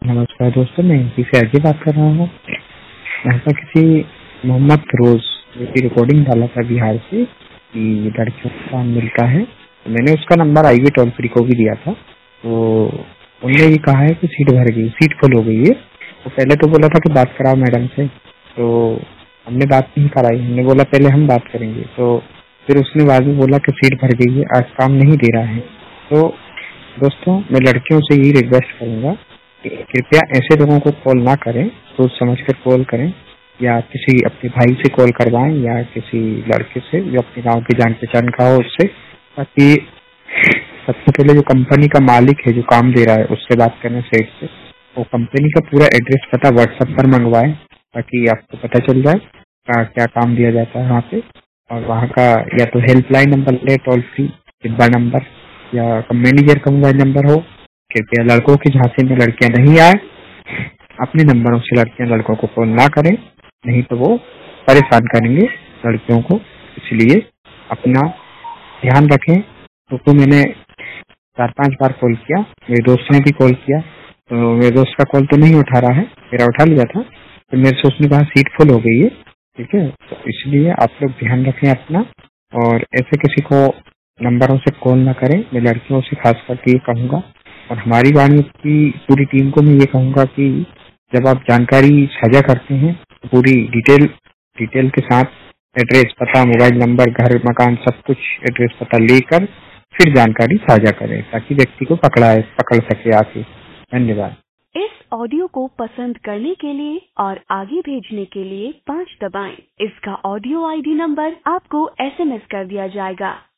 नमस्कार दोस्तों, मैं एमपी से अजय बात कर रहा हूँ। ऐसा किसी मोहम्मद फिरोज जो की रिकॉर्डिंग डाला था बिहार से कि लड़कियों को काम मिलता है, तो मैंने उसका नंबर आईवी टोल फ्री को भी दिया था। तो उनने ये कहा है कि सीट भर गई, सीट फुल हो गई है। तो पहले तो बोला था कि बात कराओ मैडम से, तो हमने बात नहीं कराई। हमने बोला पहले हम बात करेंगे, तो फिर उसने बाद में बोला कि सीट भर गई है, आज काम नहीं दे रहा है। तो दोस्तों, मैं लड़कियों से यही रिक्वेस्ट करूंगा कि कृपया ऐसे लोगों को कॉल ना करें, सोच समझ कर कॉल करें, या किसी अपने भाई से कॉल करवाएं या किसी लड़के से जो अपने गांव की जान पहचान का हो उससे, ताकि सबसे पहले जो कंपनी का मालिक है जो काम दे रहा है उससे बात करें सेट से। वो कंपनी का पूरा एड्रेस पता व्हाट्सएप पर मंगवाएं ताकि आपको पता चल जाए क्या काम दिया जाता है वहाँ पे। और वहाँ का या तो हेल्पलाइन नंबर ले, टोल फ्री डिब्बा नंबर, या मैनेजर का मोबाइल नंबर हो। कृपया लड़कों की झांसे में लड़कियां नहीं आए, अपने नंबरों से लड़कियां लड़कों को कॉल ना करें, नहीं तो वो परेशान करेंगे लड़कियों को। इसलिए अपना ध्यान रखें। तो मैंने 4-5 बार कॉल किया, मेरे दोस्त ने भी कॉल किया, तो मेरे दोस्त का कॉल तो नहीं उठा रहा है, मेरा उठा लिया था। तो मेरे से उसने कहा सीट फुल हो गई है। ठीक है, तो इसलिए आप लोग ध्यान रखें अपना, और ऐसे किसी को नंबरों से कॉल ना करें। मैं लड़कियों से खास करके ये कहूँगा, और हमारी वाणी की पूरी टीम को मैं ये कहूँगा कि जब आप जानकारी साझा करते हैं तो पूरी डिटेल के साथ एड्रेस, पता, मोबाइल नंबर, घर, मकान, सब कुछ एड्रेस पता लेकर फिर जानकारी साझा करें ताकि व्यक्ति को पकड़ सके आके। धन्यवाद। इस ऑडियो को पसंद करने के लिए और आगे भेजने के लिए 5 दबाएं। इसका ऑडियो आईडी नंबर आपको एसएमएस कर दिया जाएगा।